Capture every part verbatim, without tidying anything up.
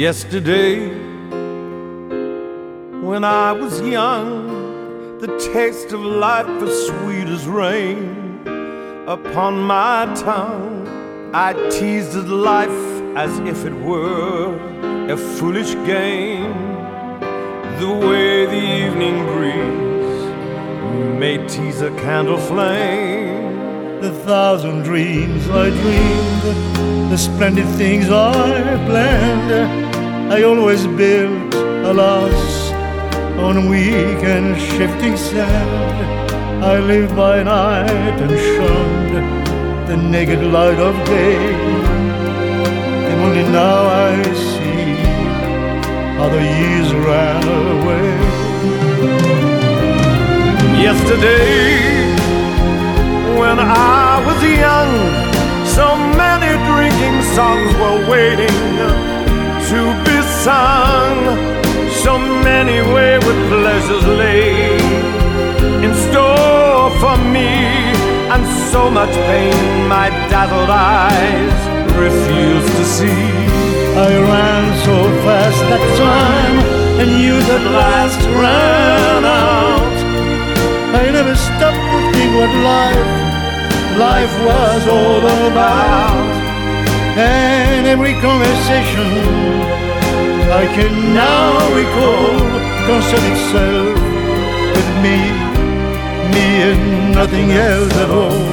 Yesterday, when I was young, the taste of life was sweet as rain upon my tongue. I teased at life as if it were a foolish game, the way the evening breeze may tease a candle flame. The thousand dreams I dreamed, the splendid things I planned, I always built, alas, on weak and shifting sand. I lived by night and shunned the naked light of day, and only now I see how the years ran away. Yesterday, when I was young, so many drinking songs were waiting to be sung. So many wayward pleasures lay in store for me, and so much pain my dazzled eyes refused to see. I ran so fast that time, and youth at last ran out. I never stopped to think what life, life was all about. And every conversation I can now recall concerned itself with me, me and nothing else at all.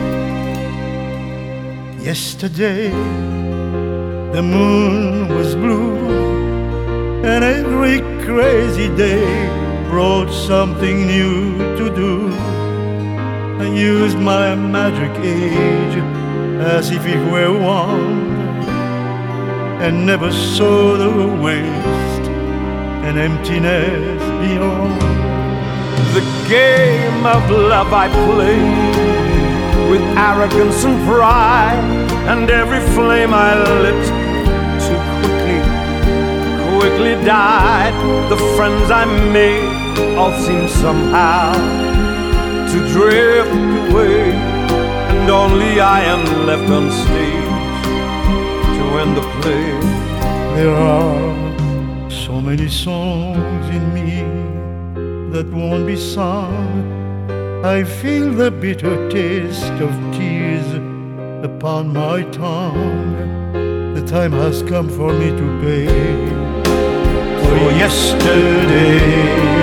Yesterday, the moon was blue, and every crazy day brought something new to do. I used my magic age as if it were one, and never saw the waste and emptiness beyond. The game of love I played with arrogance and pride, and every flame I lit too quickly, quickly died. The friends I made all seemed somehow to drift away, and only I am left on stage to end the play. There are so many songs in me that won't be sung. I feel the bitter taste of tears upon my tongue. The time has come for me to pay for yesterday.